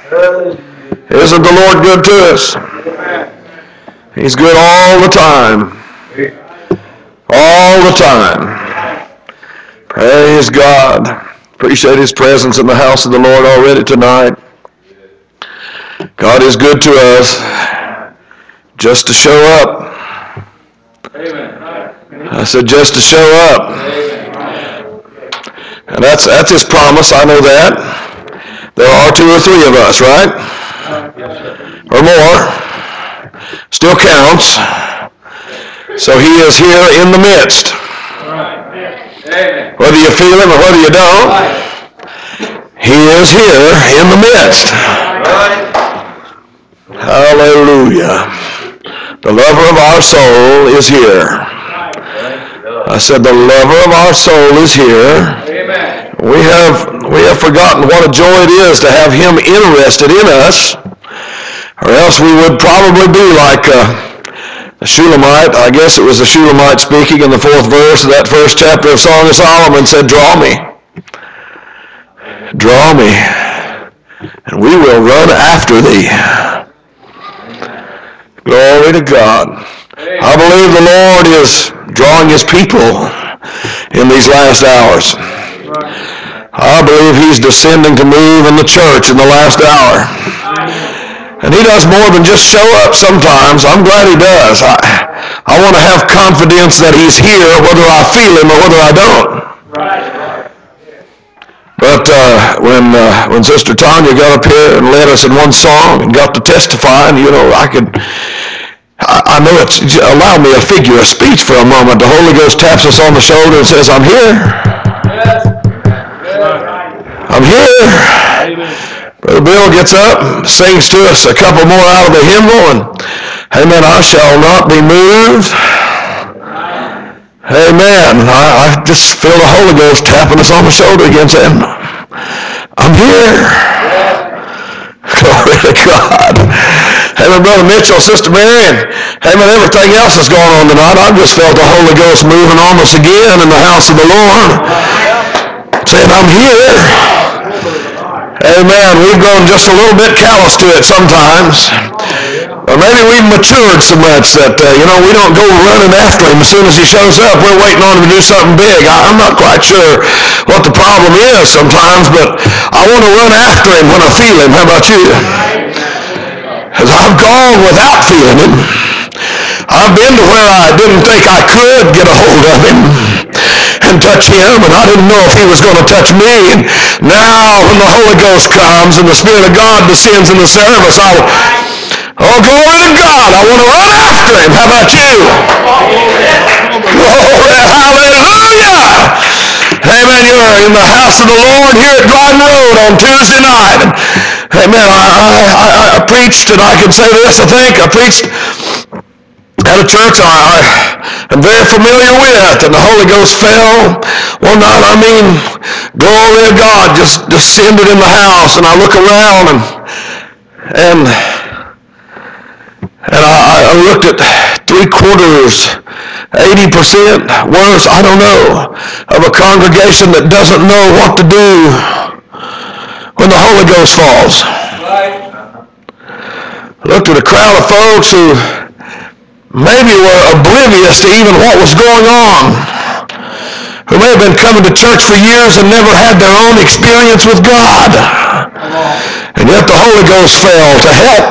Isn't the Lord good to us? He's good all the time. All the time. Praise God. Appreciate His presence in the house of the Lord already tonight. God is good to us just to show up. I said just to show up. And that's His promise, I know that. There are 2 or 3 of us, right? Or more. Still counts. So He is here in the midst. Whether you feel Him or whether you don't, He is here in the midst. Hallelujah. The lover of our soul is here. I said the lover of our soul is here. We have forgotten what a joy it is to have Him interested in us, or else we would probably be like a Shulamite. I guess it was the Shulamite speaking in the 4th verse of that first chapter of Song of Solomon said, draw me, and we will run after thee. Glory to God. I believe the Lord is drawing His people in these last hours. I believe He's descending to move in the church in the last hour. And He does more than just show up sometimes. I'm glad He does. I want to have confidence that He's here whether I feel Him or whether I don't. But when Sister Tanya got up here and led us in one song and got to testify, and I know it's allowed me a figure of speech for a moment. The Holy Ghost taps us on the shoulder and says, I'm here. I'm here. Brother Bill gets up, sings to us a couple more out of the hymnal, and amen, I shall not be moved. Amen. I just feel the Holy Ghost tapping us on the shoulder again saying, I'm here. Glory to God. Amen, Brother Mitchell, Sister Mary, and amen, everything else that's going on tonight. I've just felt the Holy Ghost moving on us again in the house of the Lord, saying, I'm here. Amen. We've gone just a little bit callous to it sometimes. Or maybe we've matured so much that, we don't go running after Him as soon as He shows up. We're waiting on Him to do something big. I'm not quite sure what the problem is sometimes, but I want to run after Him when I feel Him. How about you? Because I've gone without feeling Him. I've been to where I didn't think I could get a hold of Him and touch Him, and I didn't know if He was going to touch me. And now when the Holy Ghost comes and the Spirit of God descends in the service, glory to God, I want to run after Him. How about you? Glory, hallelujah. Amen. You're in the house of the Lord here at Dryden Road on Tuesday night. Amen. I preached, and I can say this, I think. I preached at a church I'm very familiar with, and the Holy Ghost fell one night. Glory to God just descended in the house, and I look around, and I looked at 3/4, 80% worse, I don't know, of a congregation that doesn't know what to do when the Holy Ghost falls. I looked at a crowd of folks who maybe were oblivious to even what was going on, who may have been coming to church for years and never had their own experience with God. And yet the Holy Ghost fell to help.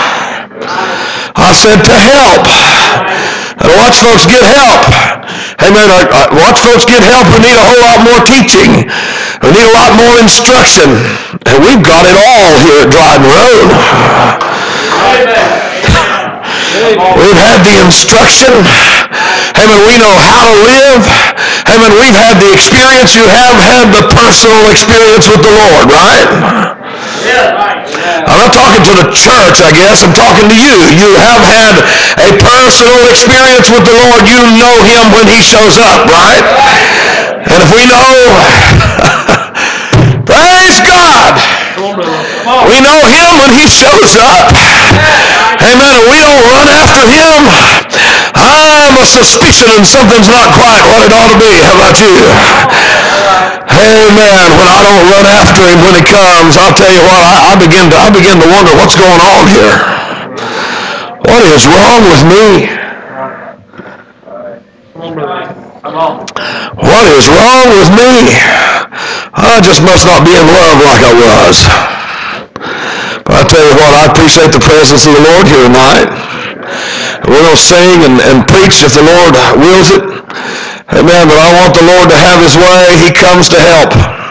I said to help. And watch folks get help. Amen. Watch folks get help who need a whole lot more teaching, who need a lot more instruction. And we've got it all here at Dryden Road. We've had the instruction. Amen. We know how to live. Amen. We've had the experience. You have had the personal experience with the Lord, right? I'm not talking to the church, I guess. I'm talking to you. You have had a personal experience with the Lord. You know Him when He shows up, right? And if we know, praise God, we know Him when He shows up. Amen. We don't run after Him. I have a suspicion something's not quite what it ought to be. How about you? Amen. When I don't run after him when he comes, I'll tell you what, I begin to wonder what's going on here. What is wrong with me? What is wrong with me? I just must not be in love like I was. But I tell you what, I appreciate the presence of the Lord here tonight. We're going to sing and preach if the Lord wills it. Amen. But I want the Lord to have his way. He comes to help.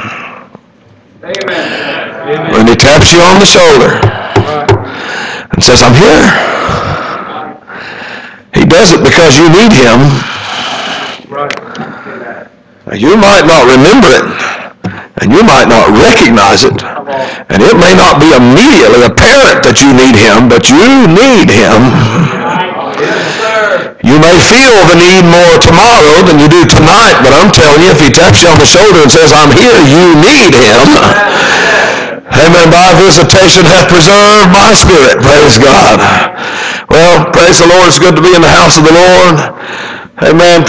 Amen. When he taps you on the shoulder and says, I'm here. He does it because you need him. You might not remember it, and you might not recognize it, and it may not be immediately apparent that you need him, but you need him. You may feel the need more tomorrow than you do tonight, but I'm telling you, if he taps you on the shoulder and says, I'm here, you need him. Amen. By visitation hath preserved my spirit. Praise God. Well, praise the Lord. It's good to be in the house of the Lord. Amen.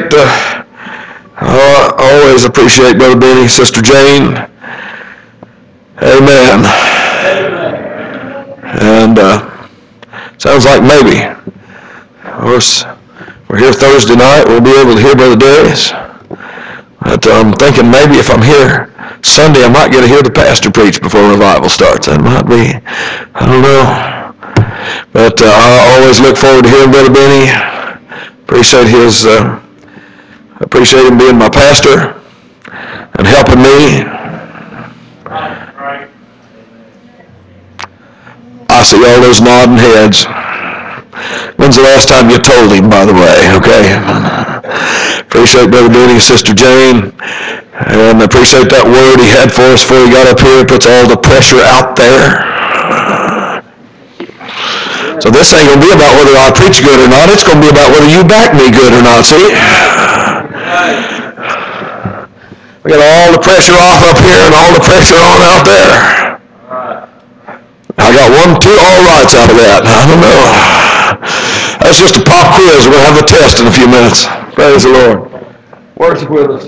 Always appreciate Brother Benny, Sister Jane. Amen. And sounds like maybe. Of course, we're here Thursday night. We'll be able to hear Brother Darius. But I'm thinking maybe if I'm here Sunday, I might get to hear the pastor preach before revival starts. That might be. I don't know. But I always look forward to hearing Brother Benny. Appreciate him being my pastor and helping me. I see all those nodding heads. When's the last time you told him, by the way? Okay. Appreciate Brother Benny, Sister Jane, and appreciate that word he had for us before he got up here. He puts all the pressure out there. So this ain't going to be about whether I preach good or not. It's going to be about whether you back me good or not, see? We got all the pressure off up here and all the pressure on out there. I got 1, 2 all rights out of that. I don't know. That's just a pop quiz. We're going to have a test in a few minutes. Praise the Lord. Worship with us.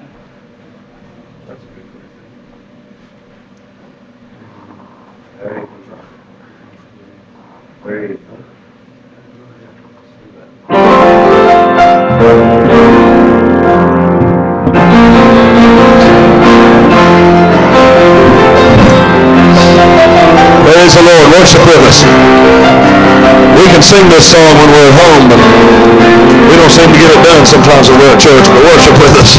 Praise the Lord. Worship with us. We can sing this song when we're at home, but we don't seem to get it done sometimes when we're at church. But worship with us.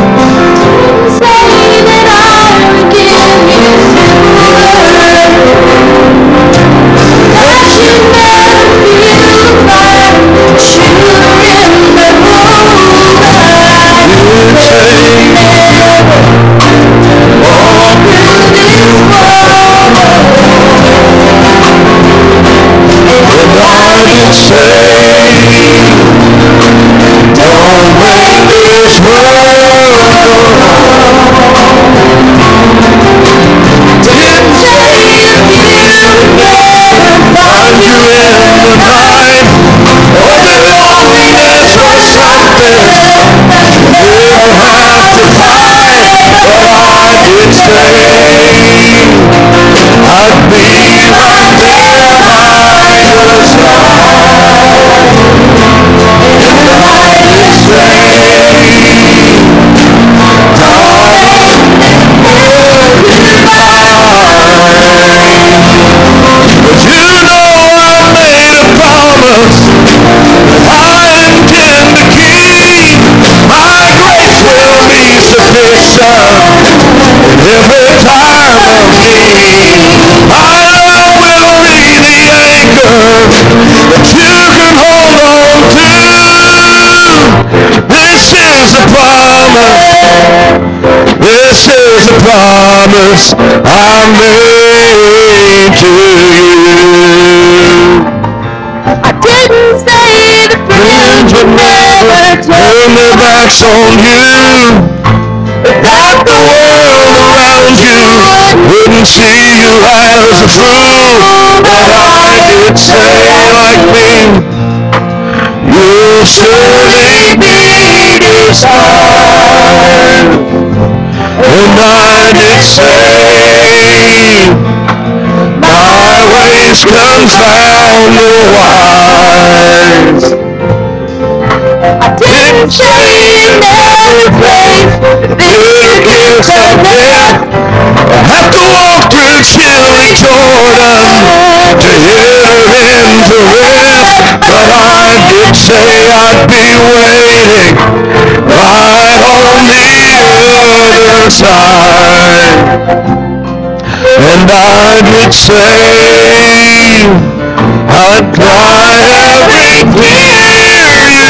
Say that I will give you that you never feel the fire shooting in the room. You take all through this world. And I can say, don't break this world. Didn't say you never find you in the night. When loneliness was trapping, you didn't have to fight. But I did say, I'd be right there by your side. And I did say, darling, but you know I made a promise that I intend to keep. My grace will be sufficient in every time of need. My love will be the anchor that you can hold on to. This is a promise. This is a promise I'm making to you. I didn't say the friends would never turn their backs on you, that the world around you wouldn't see you as a fool. But I did say, like me, you'll surely be desired. did say, my ways confound the wise. I didn't change every place. The gift of death. I have to walk through chilly Jordan to enter into rest, but I did say I'd be waiting right on the other side. And I did say I'd cry every tear you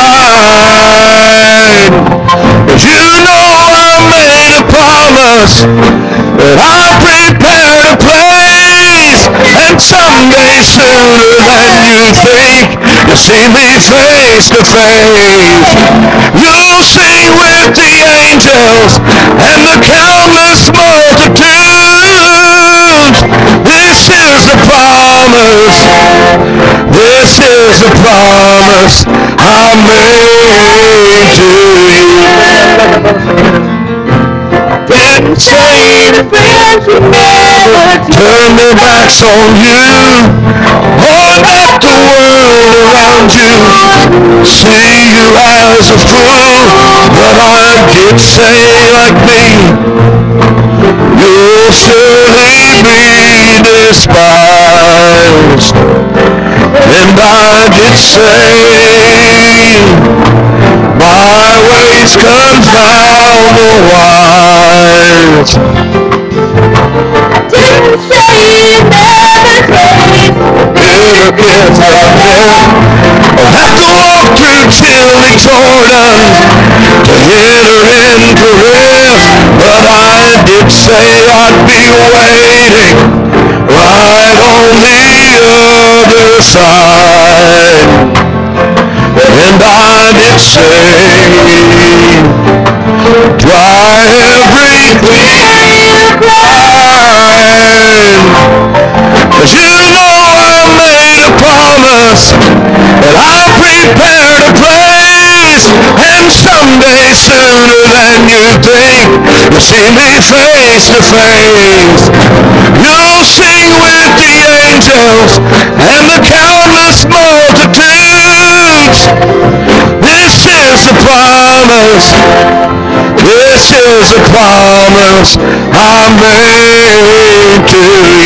cried. But you know I made a promise that I'd prepare a place, and someday sooner than you think, you'll see me face to face. You'll sing with the angels and the countless multitudes. This is the promise. This is the promise I made to you. Didn't say the friends you never Turn their backs on you, or let the world around you see you as a fool. But I did say, like me, you'll surely be despised. And I did say, my ways confound the wise. didn't say you never taste Bitter gifts of death. I'll have to walk through chilly Jordan to enter into rest, but I did say I'd be waiting right on the other side. And I did say, dry every tear you cried. 'Cause you know I made a promise that I prepared a place, and someday sooner than you think, you'll see me face to face. You'll sing with the angels and the countless multitudes. This is a promise. This is a promise I made to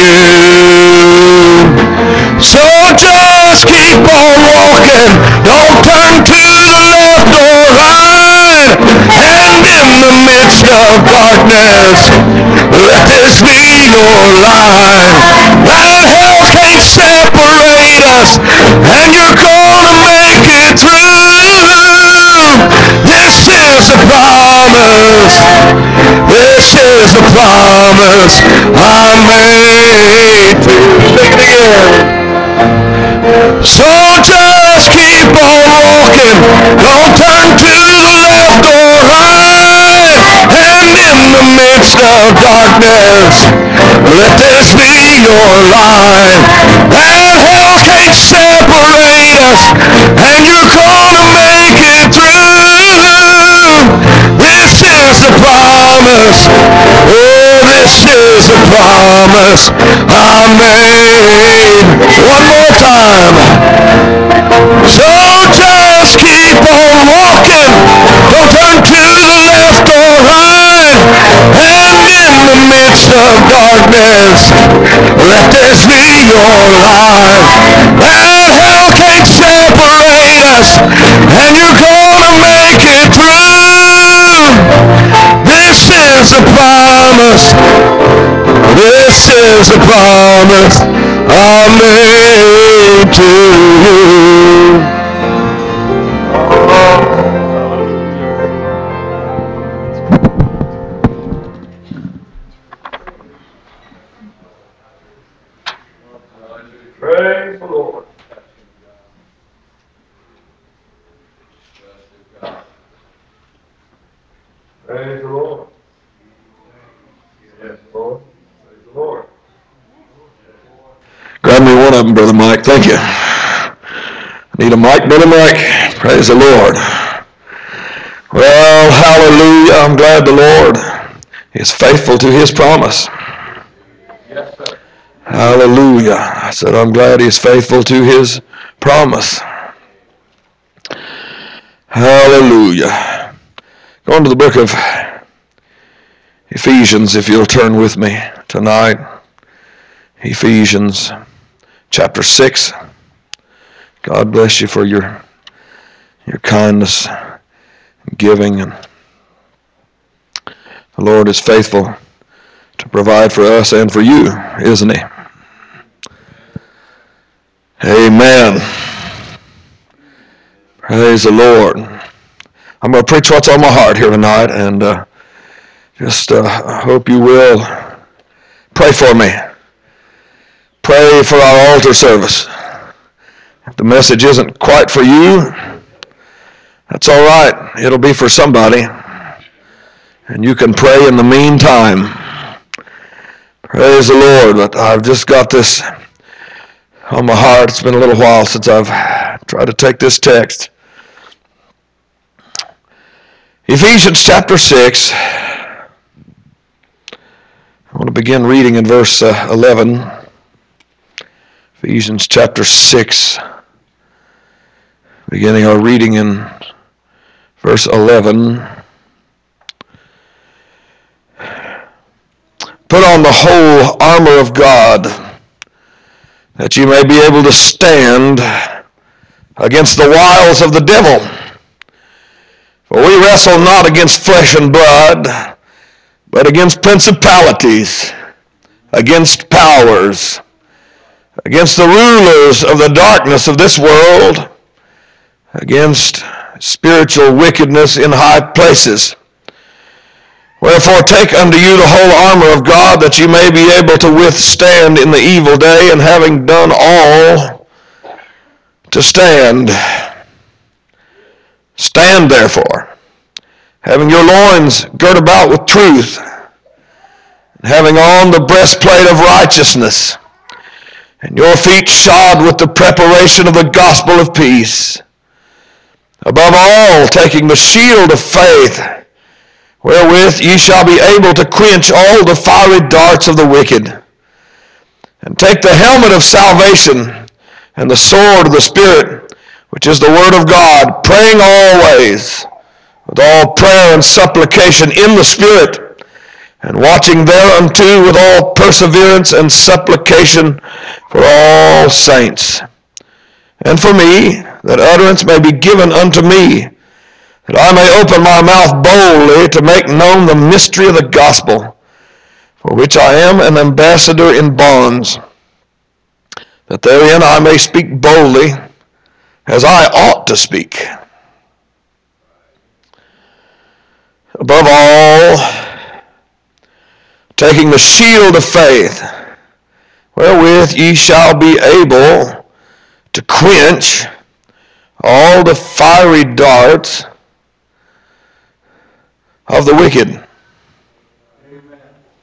you. So just keep on walking. Don't turn to the left or right. And in the midst of darkness, let this be your light. That hell can't separate us, and you're gonna make it through. This is a promise. This is a promise I made to you. Sing it again. So just keep on walking. Don't turn to the left or right. And in the midst of darkness, let this be your light. That hell can't separate us, and you're gonna make it through. This is the promise. Oh, this is the promise I made. One more time. So just keep on walking. Don't turn to the left or right. And in the midst of darkness, let this be your light. That hell can't separate us, and you're gonna make it through. This is a promise. This is a promise I made to you. Praise the Lord. Praise the Lord. Yes, Lord. Praise the Lord. Grab me one of them, Brother Mike. Thank you. Need a mic, Brother Mike. Praise the Lord. Well, hallelujah. I'm glad the Lord is faithful to his promise. Hallelujah. I said, I'm glad he's faithful to his promise. Hallelujah. Going to the book of Ephesians, if you'll turn with me tonight. Ephesians chapter 6. God bless you for your kindness and giving. And the Lord is faithful to provide for us and for you, isn't he? Amen. Praise the Lord. I'm going to preach what's on my heart here tonight, and just hope you will pray for me. Pray for our altar service. If the message isn't quite for you, that's all right. It'll be for somebody. And you can pray in the meantime. Praise the Lord. But I've just got this on my heart. It's been a little while since I've tried to take this text. Ephesians chapter 6. I want to begin reading in verse 11. Ephesians chapter 6. Beginning our reading in verse 11. Put on the whole armor of God, that you may be able to stand against the wiles of the devil. For we wrestle not against flesh and blood, but against principalities, against powers, against the rulers of the darkness of this world, against spiritual wickedness in high places. Wherefore take unto you the whole armor of God, that ye may be able to withstand in the evil day, and having done all, to stand. Stand therefore, having your loins girt about with truth, and having on the breastplate of righteousness, and your feet shod with the preparation of the gospel of peace. Above all, taking the shield of faith, wherewith ye shall be able to quench all the fiery darts of the wicked. And take the helmet of salvation and the sword of the Spirit, which is the word of God, praying always with all prayer and supplication in the Spirit, and watching thereunto with all perseverance and supplication for all saints. And for me, that utterance may be given unto me, that I may open my mouth boldly to make known the mystery of the gospel, for which I am an ambassador in bonds, that therein I may speak boldly as I ought to speak. Above all, taking the shield of faith, wherewith ye shall be able to quench all the fiery darts of the wicked. Amen.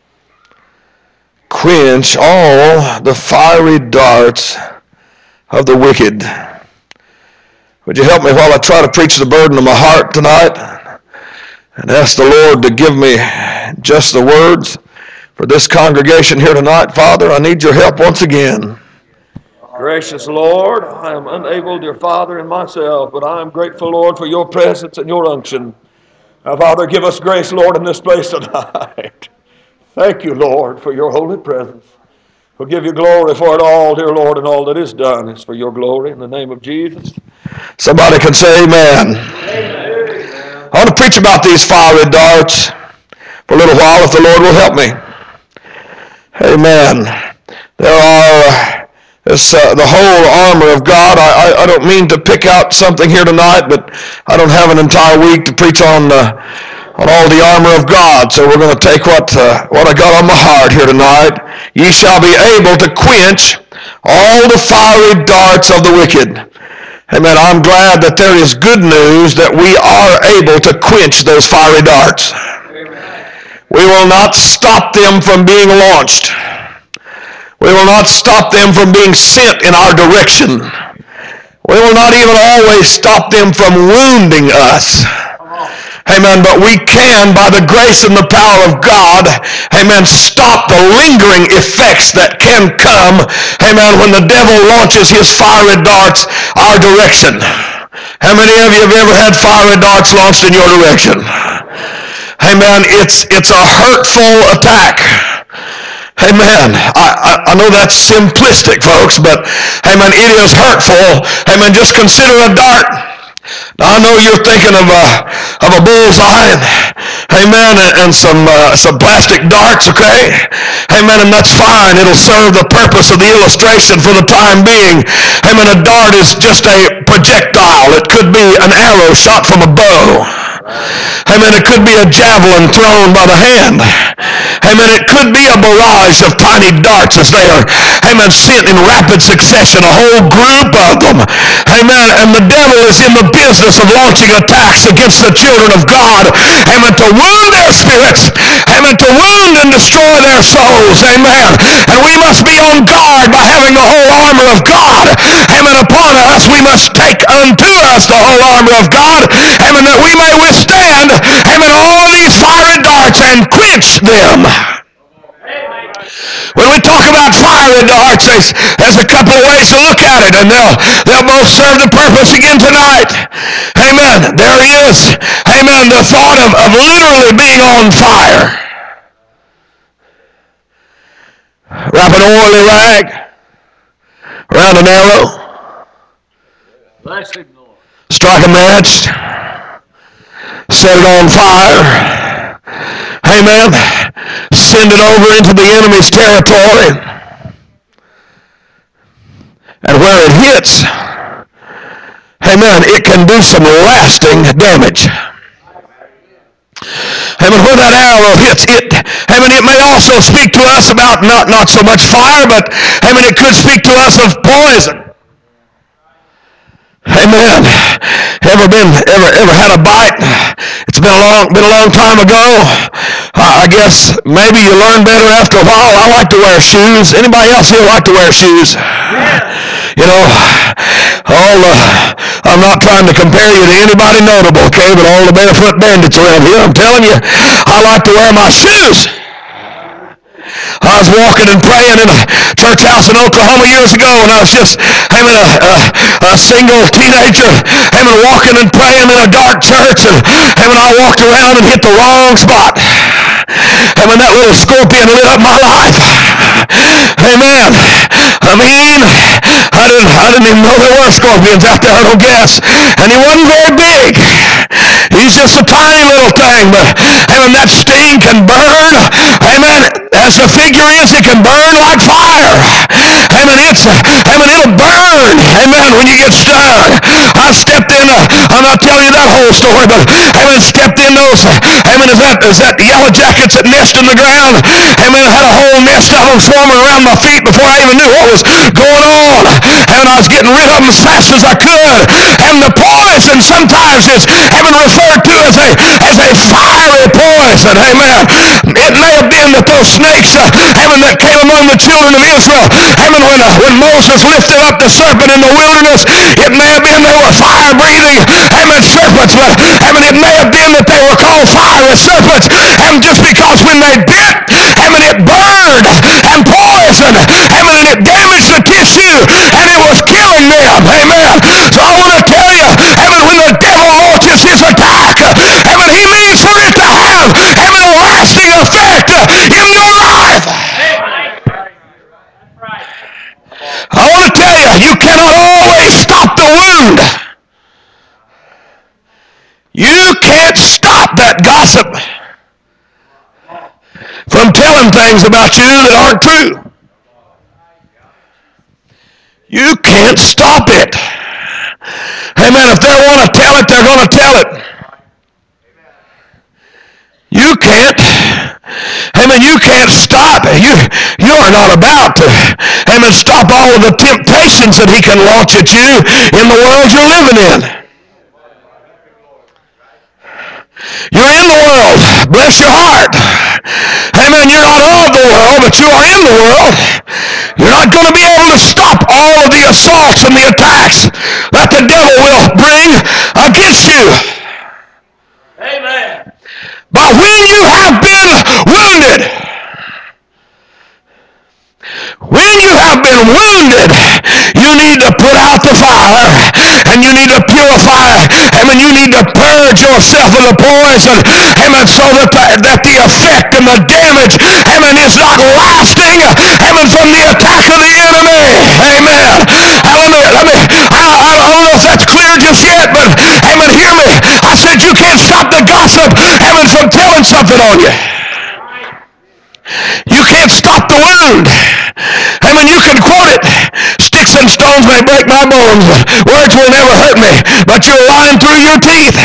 Quench all the fiery darts of the wicked. Would you help me while I try to preach the burden of my heart tonight, and ask the Lord to give me just the words for this congregation here tonight? Father, I need your help once again. Gracious Lord, I am unable, dear Father, in myself, but I am grateful, Lord, for your presence and your unction. Now, Father, give us grace, Lord, in this place tonight. Thank you, Lord, for your holy presence. We'll give you glory for it all, dear Lord, and all that is done is for your glory in the name of Jesus. Somebody can say amen. Amen. I want to preach about these fiery darts for a little while, if the Lord will help me. Amen. There are the whole armor of God. I don't mean to pick out something here tonight, but I don't have an entire week to preach on all the armor of God. So we're going to take what I got on my heart here tonight. Ye shall be able to quench all the fiery darts of the wicked. Amen. I'm glad that there is good news that we are able to quench those fiery darts. Amen. We will not stop them from being launched. We will not stop them from being sent in our direction. We will not even always stop them from wounding us. Amen. But we can, by the grace and the power of God, amen, stop the lingering effects that can come, amen, when the devil launches his fiery darts our direction. How many of you have ever had fiery darts launched in your direction? Amen. It's a hurtful attack. Amen. I know that's simplistic, folks, but amen, it is hurtful. Amen. Just consider a dart. Now, I know you're thinking of a bullseye, amen, and some plastic darts, okay? Amen, and that's fine. It'll serve the purpose of the illustration for the time being. Amen, a dart is just a projectile. It could be an arrow shot from a bow. Amen, it could be a javelin thrown by the hand. Amen, it could be a barrage of tiny darts as they are, amen, sent in rapid succession, a whole group of them. Amen, and the devil is in the business of launching attacks against the children of God. Amen, to wound their spirits. Amen, to wound and destroy their souls. Amen, and we must be on guard by having the whole armor of God. Amen, upon us. We must take unto us the whole armor of God. Amen, that we may withstand, amen, all these fiery darts and quench them. When we talk about fiery darts, there's a couple of ways to look at it, and they'll both serve the purpose again tonight. Amen. There is, amen, the thought of literally being on fire. Wrap an oily rag around an arrow. Strike a match. Set it on fire. Amen. Send it over into the enemy's territory. And where it hits, amen, it can do some lasting damage. Amen. Where that arrow hits, amen, it may also speak to us about not so much fire, but amen, it could speak to us of poison. Amen. Ever had a bite? It's been a long time ago. I guess maybe you learn better after a while. I like to wear shoes. Anybody else here like to wear shoes? You know, I'm not trying to compare you to anybody notable, okay? But all the barefoot bandits around here, I'm telling you, I like to wear my shoes. I was walking and praying in a church house in Oklahoma years ago, and I was just having a single teenager, having walking and praying in a dark church, and having I walked around and hit the wrong spot. And when that little scorpion lit up my life, amen. I mean, I didn't even know there were scorpions out there, I don't guess. And he wasn't very big. He's just a tiny little thing, but amen, that sting can burn. Amen. As the figure is, it can burn like fire. Amen. It'll burn. Amen. When you get stung. I stepped in. I'm not telling you that whole story, but amen. Stepped in those. Amen. Is that yellow jackets that nest in the ground? Amen. I had a whole nest of them swarming around my feet before I even knew what was going on. And I was getting rid of them as fast as I could. And the poison sometimes is amen referred to as a fiery poison. Amen. It may have been that those snakes, amen, that came among the children of Israel, amen, when Moses lifted up the serpent in the wilderness, it may have been they were fire-breathing, amen, serpents, but amen, it may have been that they were called fiery serpents, and just because when they bit, amen, it burned and poisoned, amen, and it damaged the tissue, and it was killing them, amen. So I want to tell you, amen, when the devil launches his attack, amen, he means for it to have, amen, a lasting effect in your life. I want to tell you, you cannot always stop the wound. You can't stop that gossip from telling things about you that aren't true. You can't stop it. Amen. If they want to tell it, they're going to tell it. You can't. Amen. You can't stop. You are not about to, amen, stop all of the temptations that he can launch at you in the world you're living in. You're in the world. Bless your heart. Amen. You're not of the world, but you are in the world. You're not going to be able to stop all of the assaults and the attacks that the devil will bring against you. Amen. But when you have been wounded, you need to put out the fire, and you need to purify. Amen. You need to purge yourself of the poison. Amen. So that the effect and the damage, amen, is not lasting. Amen. From the attack of the enemy. Amen. I don't know if that's clear just yet, but amen. Hear me. I said you can't stop the gossip. Amen. From telling something on you. You can't stop the wound. Amen. You can quote it. Sticks and stones may break my bones. Words will never hurt me. But you're lying through your teeth.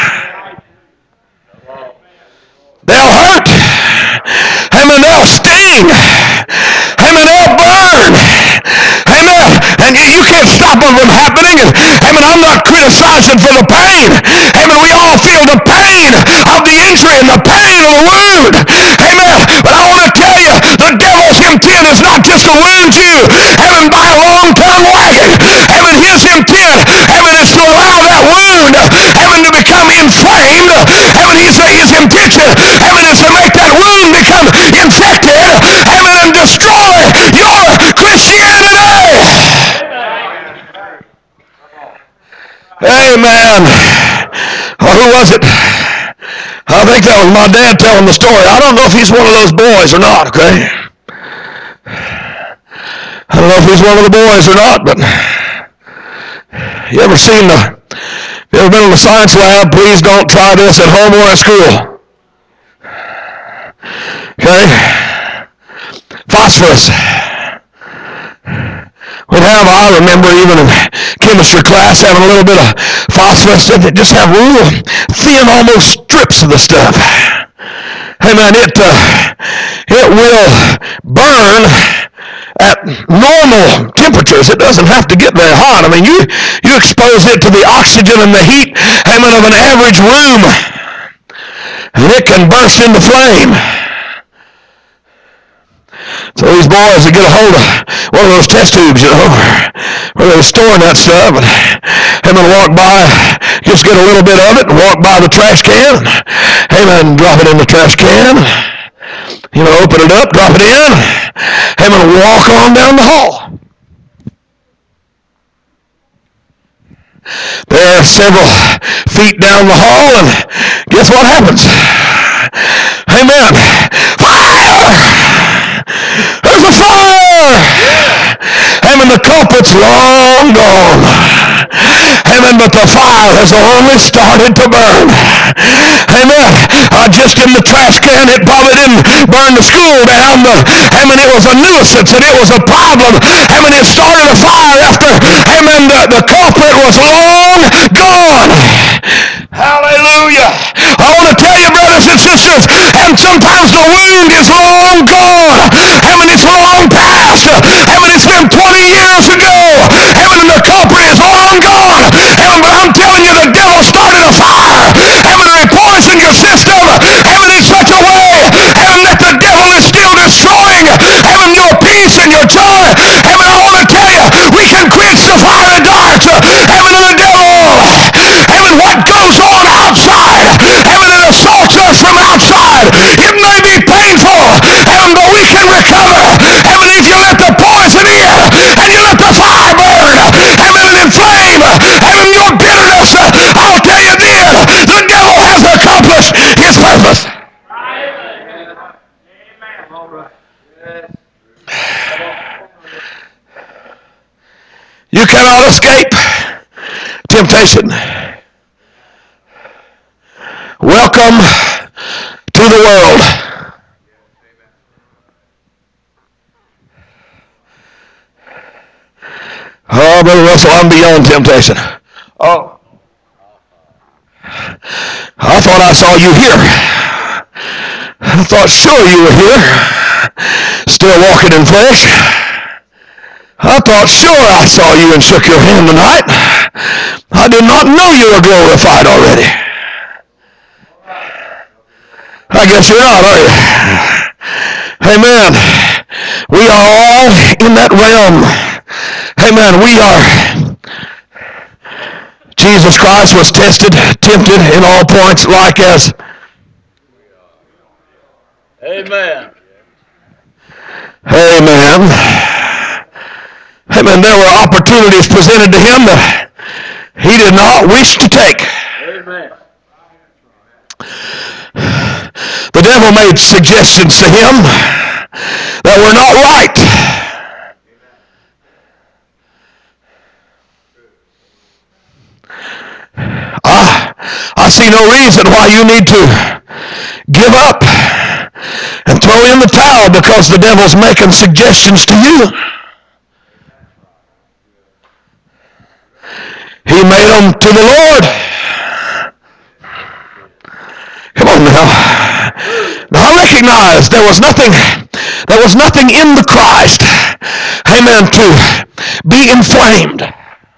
They'll hurt. Amen. They'll sting. Amen. They'll burn. Amen. And you can't stop them from happening. Amen. I'm not criticizing for the pain. Amen. We all feel the pain of the injury and the pain of the wound. Amen. But I want to tell you, the devil's intent is not just to wound you. Amen. By a long-term wagon. Amen. His intent, amen, is to allow that wound, amen, to become inflamed. Amen. His intention, amen, is to make that wound become infected. Amen. And destroy your Christianity. Amen. Oh, who was it? I think that was my dad telling the story. I don't know if he's one of those boys or not, okay? I don't know if he's one of the boys or not, but you ever been in the science lab? Please don't try this at home or at school. Okay? Phosphorus. I remember even in chemistry class having a little bit of phosphorus and just have real thin almost strips of the stuff. Amen. It will burn at normal temperatures. It doesn't have to get very hot. I mean, you expose it to the oxygen and the heat, amen, of an average room, and it can burst into flame. So these boys would get a hold of one of those test tubes, where they were storing that stuff, and walk by, just get a little bit of it, and walk by the trash can, and drop it in the trash can, open it up, drop it in, walk on down the hall. They're several feet down the hall, and guess what happens? Amen. Fire! There's a fire! Amen. The culprit's long gone. Amen. But the fire has only started to burn. Amen. Just in the trash can, it probably didn't burn the school down, but amen, it was a nuisance and it was a problem. Amen. It started a fire after, amen, the culprit was long gone. Hallelujah. I want to tell you, brothers and sisters, and sometimes the wound is long gone. Amen. It's long past. Amen. It's been 20 years ago. Amen. And the culprit is long gone. Amen. But I'm telling you, the devil started a fire. Amen. And poisoned your system. Amen. In such a way, amen, that the devil is still destroying, amen, your peace and your joy. Amen. I want to tell you, we can quench the fiery darts. Amen. And the devil, amen, what goes on outside, amen, it assaults us from outside. It may be painful, amen, but we can recover. Amen. If you let the poison in, and you let the fire burn, amen, and inflame, amen, your bitterness, I'll tell you then, the devil has accomplished his purpose. You cannot escape temptation. Welcome to the world. Oh, Brother Russell, I'm beyond temptation. Oh. I thought I saw you here. I thought sure you were here. Still walking in flesh. I thought sure I saw you and shook your hand tonight. I did not know you were glorified already. I guess you're not, are you? Amen. We are all in that realm. Amen. We are. Jesus Christ was tempted in all points like as Amen. Amen. Amen. There were opportunities presented to him that he did not wish to take. Amen. The devil made suggestions to him that were not right. I see no reason why you need to give up and throw in the towel because the devil's making suggestions to you. He made them to the Lord. Come on now. Now I recognize there was nothing in the Christ, amen, to be inflamed.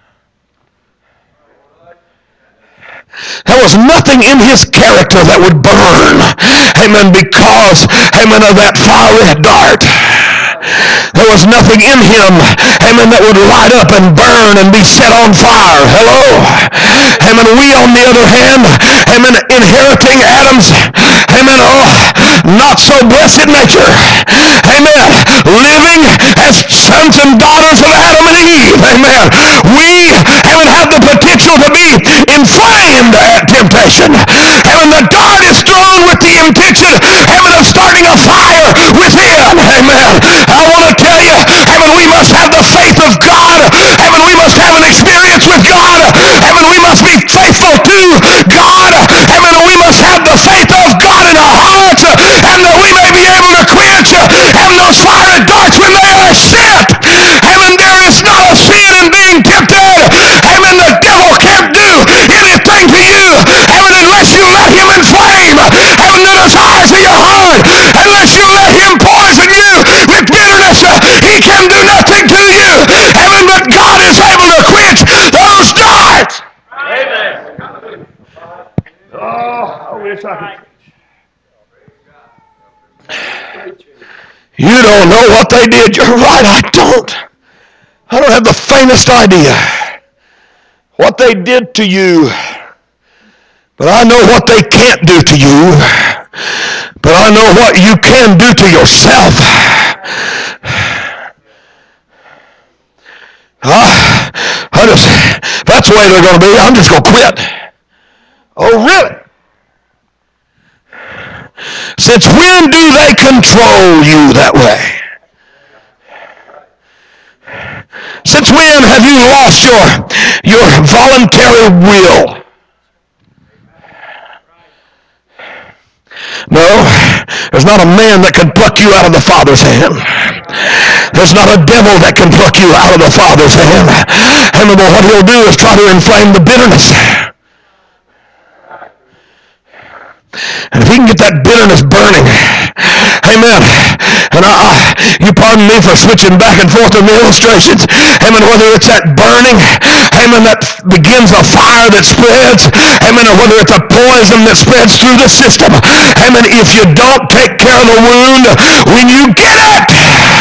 There was nothing in his character that would burn, amen, because, amen, of that fiery dart. There was nothing in him, amen, that would light up and burn and be set on fire. Hello? Amen. We, on the other hand, amen, inheriting Adam's, amen, not so blessed nature. Amen. Living as sons and daughters of Adam and Eve. Amen. We, amen, have the potential to be inflamed at temptation. Amen. The dart is thrown with the intention, amen, of starting a fire within. Amen. I want to tell you, amen, we must have the faith of God. Amen. We must have an experience with God. Amen. We must be faithful to God. Amen. We must have the faith of God in our hearts, and that we may be able to quench, amen, those fiery darts when they are sent. Amen. There is not a sin in being tempted. Amen. The devil can't do anything to you. Amen. Unless you let him inflame, amen, the desires of your heart. Unless you let him poison you with bitterness, he can do nothing to you. Amen. But God is able to quench those darts. Amen. Oh, I wish I could. You don't know what they did. You're right, I don't. I don't have the faintest idea what they did to you. But I know what they can't do to you. But I know what you can do to yourself. That's the way they're going to be. I'm just going to quit. Oh, really? Since when do they control you that way? Since when have you lost your voluntary will? No, there's not a man that can pluck you out of the Father's hand. There's not a devil that can pluck you out of the Father's hand. And what he'll do is try to inflame the bitterness. And if he can get that bitterness burning, amen. And you pardon me for switching back and forth in the illustrations. Amen. Whether it's that burning, amen, that begins a fire that spreads, amen, or whether it's a poison that spreads through the system. Amen. If you don't take care of the wound when you get it,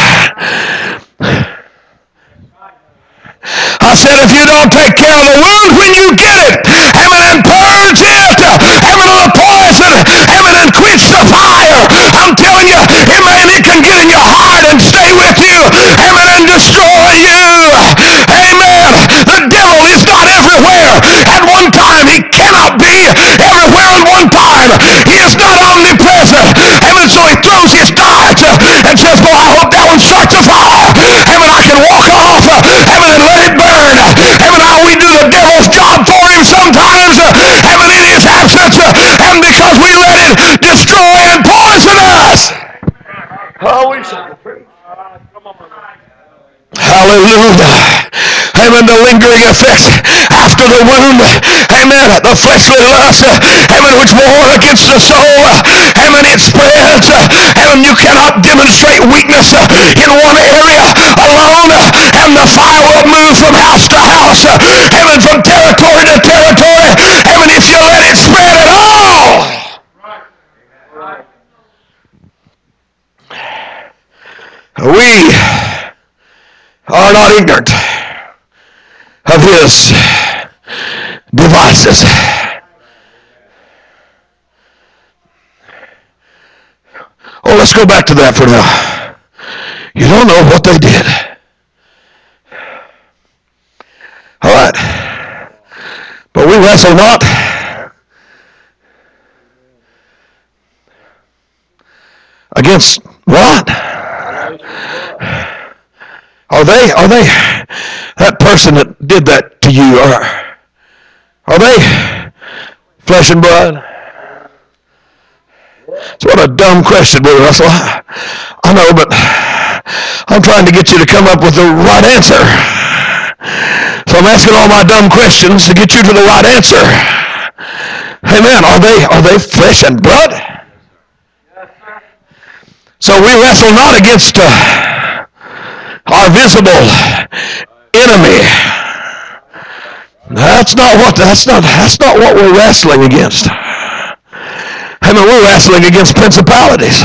I said, if you don't take care of the wound when you get it, amen, and purge it, amen, of the poison, amen, and quench the fire, I'm telling you, amen, it can get in your heart and stay with you, amen, and destroy you. Amen. The devil is not everywhere at one time. He cannot be everywhere at one time. He is not omnipresent. Amen. So he throws his darts and says, boy, I hope that one starts a fire. Amen. I can walk off. Amen. And let it burn. Amen. We do the devil's job for him sometimes. Amen. In his absence. And because we let it destroy and poison us. Oh, we should. Hallelujah. Amen. The lingering effects after the wound. Amen. The fleshly lust. Amen. Which war against the soul. Amen. It spreads. Amen. You cannot demonstrate weakness in one area alone. And the fire will move from house to house. Amen. From territory to territory. Amen. If you let it spread at all. We are not ignorant of his devices. Oh, let's go back to that for now. You don't know what they did. All right. But we wrestle not against what? Are they that person that did that to you? Are they flesh and blood? It's what a dumb question, Brother Russell. I know, but I'm trying to get you to come up with the right answer. So I'm asking all my dumb questions to get you to the right answer. Amen. Are they flesh and blood? So we wrestle not against our visible enemy. That's not what we're wrestling against. I mean, we're wrestling against principalities.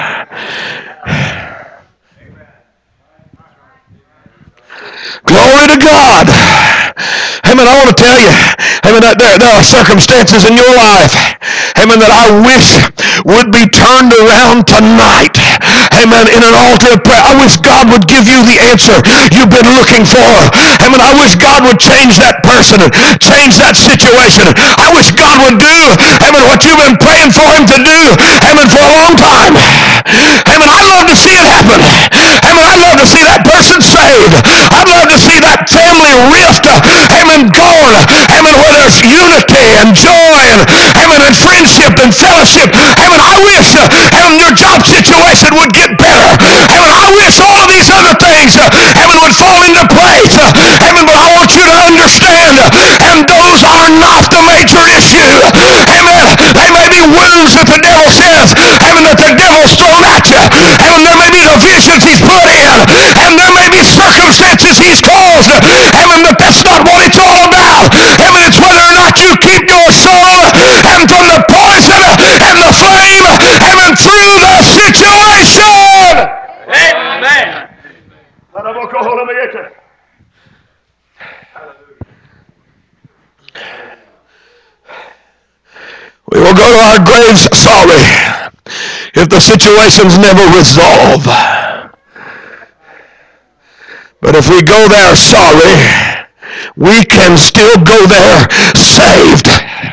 Glory to God. Amen. I want to tell you, amen, that there are circumstances in your life, amen, that I wish would be turned around tonight. Amen. In an altar of prayer. I wish God would give you the answer you've been looking for. Amen. I wish God would change that person and change that situation. I wish God would do, amen, what you've been praying for him to do, amen, for a long time. Amen. I'd love to see it happen. Amen. I'd love to see that person saved. I'd love to see that family rift, amen, gone. Amen. Where there's unity and joy and, amen, and friendship and fellowship. Amen. I wish, amen, their job situation would get better. Amen. I wish all these other things, amen, would fall into place. Amen. But I want you to understand, and those are not the major issue. Amen. They may be wounds that the devil says, amen, that the devil's thrown at you. Amen. There may be divisions he's put in. And there may be circumstances he's caused. Amen. But that's not what it's all about. Amen. It's whether or not you keep your soul, and from the poison and the flame, amen, through the situation. Amen. We will go to our graves sorry if the situation's never resolved. But if we go there sorry, we can still go there saved.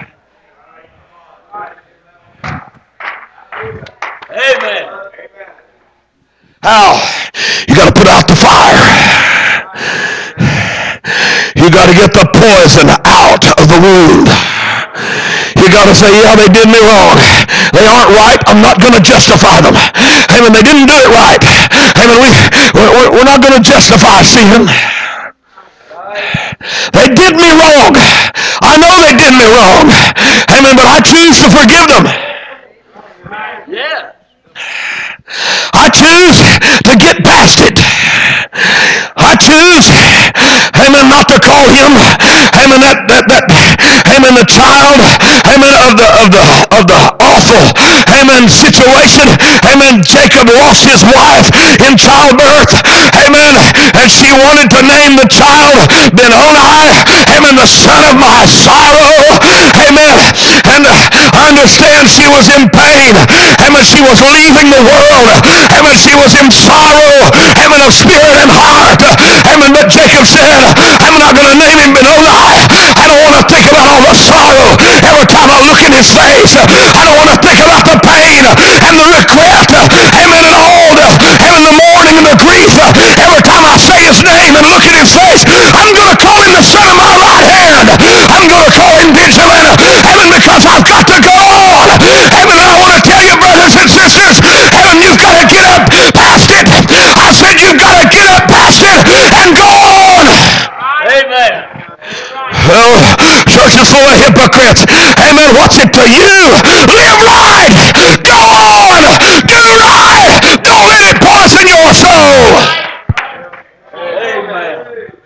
Amen. How? You got to put out the fire. You got to get the poison out of the wound. You got to say, yeah, they did me wrong. They aren't right. I'm not going to justify them. Amen. They didn't do it right. Amen. We're not going to justify sin. They did me wrong. I know they did me wrong. Amen. But I choose to forgive them. Yeah. I choose to get past it. I choose, amen, not to call him, amen, amen, the child, amen, of the awful, amen, situation. Amen. Jacob lost his wife in childbirth. Amen. And she wanted to name the child Ben-Oni. Amen. The son of my sorrow. Amen. And I understand she was in pain. Amen. She was leaving the world. Amen. She was in sorrow. Amen. Of spirit and heart. Amen. But Jacob said, I'm not going to name him Ben-Oni. I don't want to think about all the sorrow every time I look in his face. I don't want to think about the pain and the regret. Amen. And all the, amen, the mourning and the grief. Every time I say his name and look in his face, I'm going to call him the son of my right hand. I'm going to call him Benjamin. Amen. Because I've got to go on. Amen. I want to tell you, brothers and sisters, amen, you've got to get up past it. I said you've got to get up past it and go on. Amen. Oh, church is full of hypocrites. Amen. What's it to you? Live right. Go on. Do right. Don't let it poison your soul. Amen.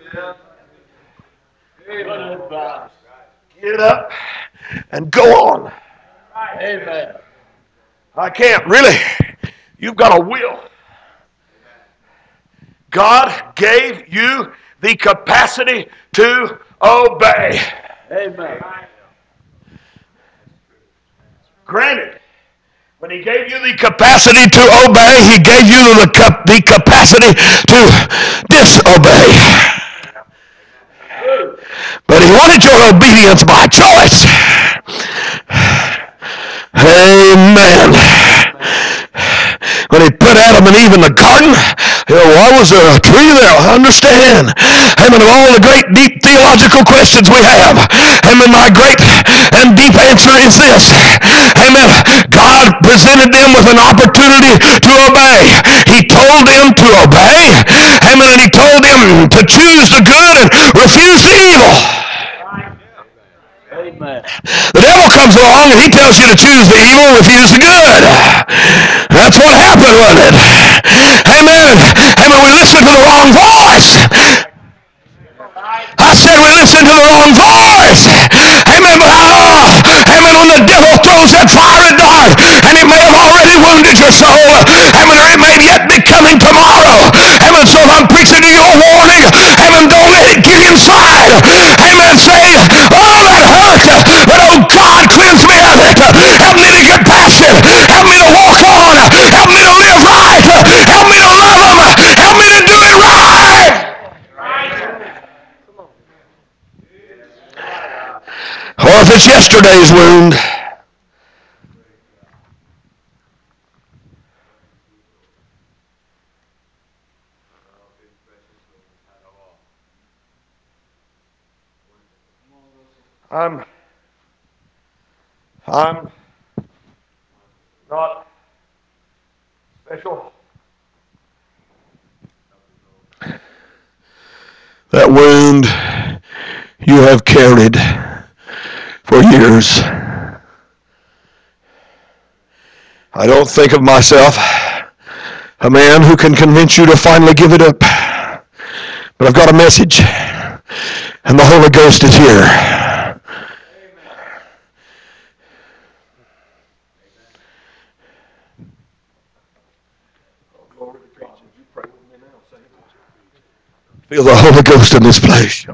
Get up and go on. Amen. I can't really. You've got a will. God gave you the capacity to obey. Amen. Granted, When he gave you the capacity to obey, he gave you the capacity to disobey. But he wanted your obedience by choice. Amen. When he put Adam and Eve in the garden, why was there a tree there? I understand. Amen. Of all the great deep theological questions we have, amen, my great and deep answer is this. Amen. God presented them with an opportunity to obey. He told them to obey. Amen. And he told them to choose the good and refuse the evil. Amen. The devil comes along and he tells you to choose the evil, refuse the good. That's what happened, wasn't it? Amen. Amen. We listened to the wrong voice. I said we listened to the wrong voice. Amen. But amen, when the devil throws that fiery dart, and it may have already wounded your soul, amen, or it may yet be coming tomorrow. Amen. So if I'm preaching to you a warning, amen, don't let it get inside. Amen. Say, oh, that hurt, but oh, God, cleanse me of it. Help me to get past it. Help me to walk on. Help me to live right. Help me to love them. Help me to do it right. Or if it's yesterday's wound. I'm not special. That wound you have carried for years. I don't think of myself a man who can convince you to finally give it up. But I've got a message, and the Holy Ghost is here. Feel the Holy Ghost in this place.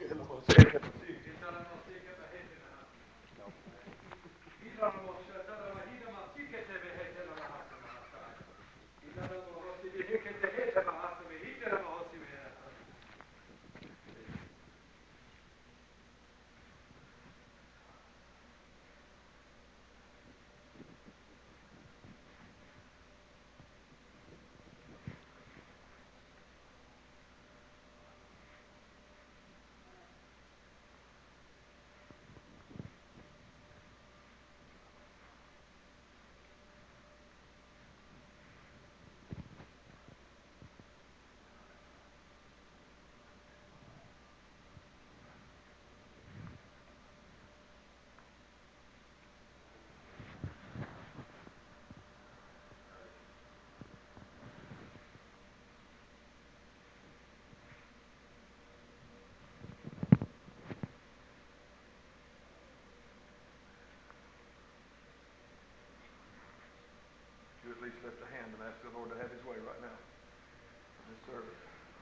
At least lift a hand and ask the Lord to have his way right now in this service.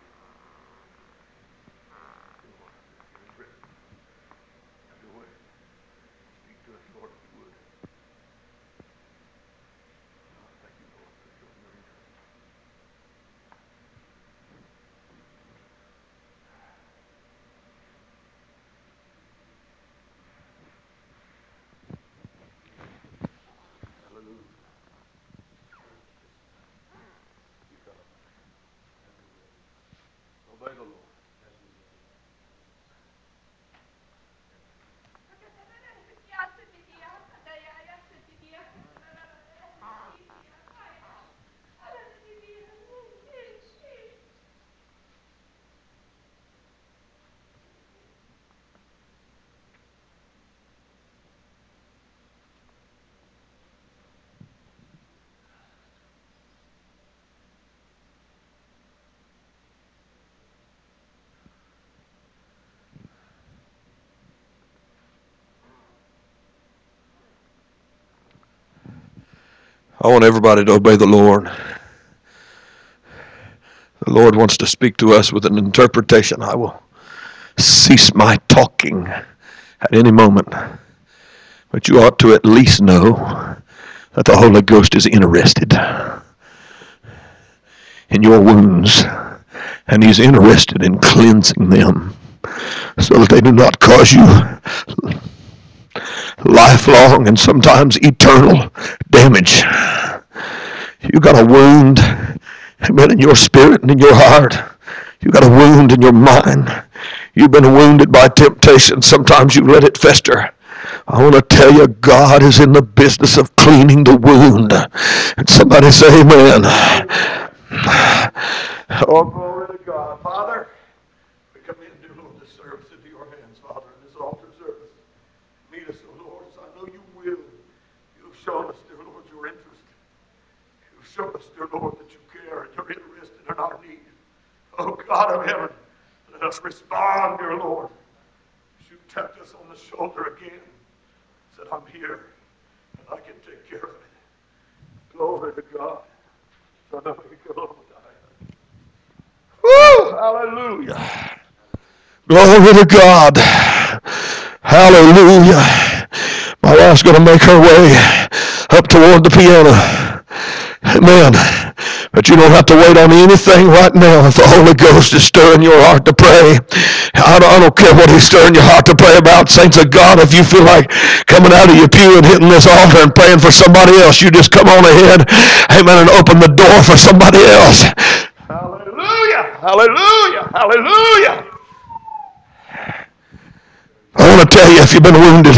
Have your way. Speak to us, Lord, if you would. Thank you, Lord, for your anointing. Hallelujah. Obey the Lord. I want everybody to obey the Lord. The Lord wants to speak to us with an interpretation. I will cease my talking at any moment. But you ought to at least know that the Holy Ghost is interested in your wounds, and He's interested in cleansing them so that they do not cause you lifelong and sometimes eternal damage. You got a wound, amen, in your spirit and in your heart. You got a wound in your mind. You've been wounded by temptation. Sometimes you let it fester. I want to tell you, God is in the business of cleaning the wound. And somebody say amen. Oh, glory to God. Father, we commend, dear Lord, this service into your hands, Father, in this altar service. Meet us, O Lord, as I know you will. You've shown us, dear Lord, your interest. You've shown us, dear Lord, that you care and you're interested in our need. Oh, God of heaven, let us respond, dear Lord. You tapped us on the shoulder again. Said, I'm here, and I can take care of it. Glory to God. Woo! Hallelujah. Glory to God. Hallelujah. My wife's going to make her way up toward the piano. Amen. But you don't have to wait on anything right now. If the Holy Ghost is stirring your heart to pray, I don't care what He's stirring your heart to pray about. Saints of God, if you feel like coming out of your pew and hitting this altar and praying for somebody else, you just come on ahead, amen, and open the door for somebody else. Hallelujah, hallelujah, hallelujah. I want to tell you, if you've been wounded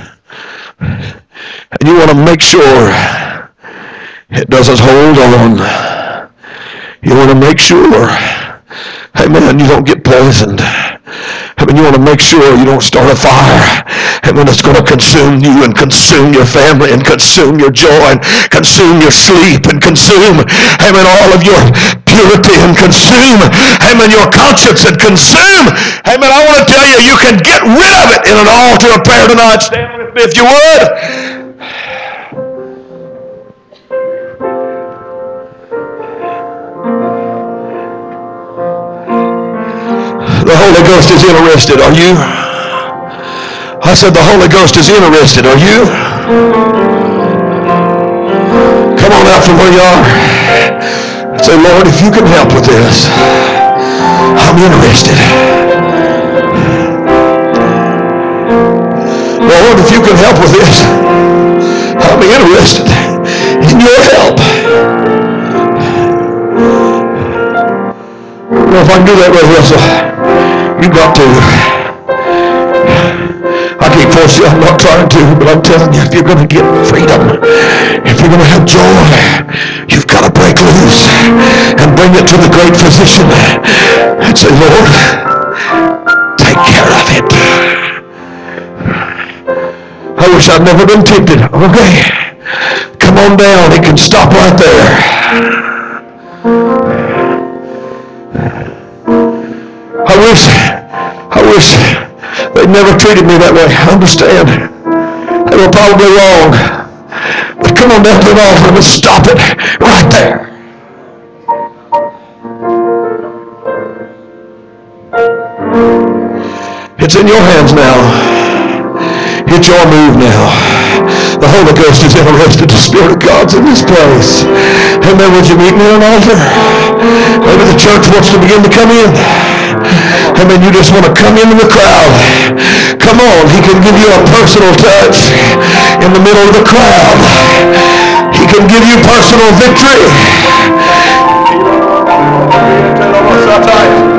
and you want to make sure it doesn't hold on, you want to make sure, amen, you don't get poisoned. I mean, you want to make sure you don't start a fire. And when it's going to consume you and consume your family and consume your joy and consume your sleep and consume, amen, all of your purity and consume, amen, your conscience and consume, amen, I want to tell you, you can get rid of it in an altar of prayer tonight. Stand with me if you would. The Holy Ghost is interested. Are you? I said the Holy Ghost is interested. Are you? Come on out from where you are. Say, Lord, if you can help with this, I'm interested. Lord, if you can help with this, I'm interested in your help. I don't know if I can do that, Brother Russell. You got to. I can't force you. I'm not trying to, but I'm telling you, if you're going to get freedom, if you're going to have joy, you've got to break loose and bring it to the great physician and say, Lord, take care of it. I wish I'd never been tempted. Okay, come on down. It can stop right there. I wish they never treated me that way. I understand. They were probably wrong. But come on down to the altar and stop it right there. It's in your hands now. It's your move now. The Holy Ghost is interested. The Spirit of God's in this place. Amen. Would you meet me on an altar? Maybe the church wants to begin to come in. Amen. You just want to come into the crowd. Come on. He can give you a personal touch in the middle of the crowd. He can give you personal victory.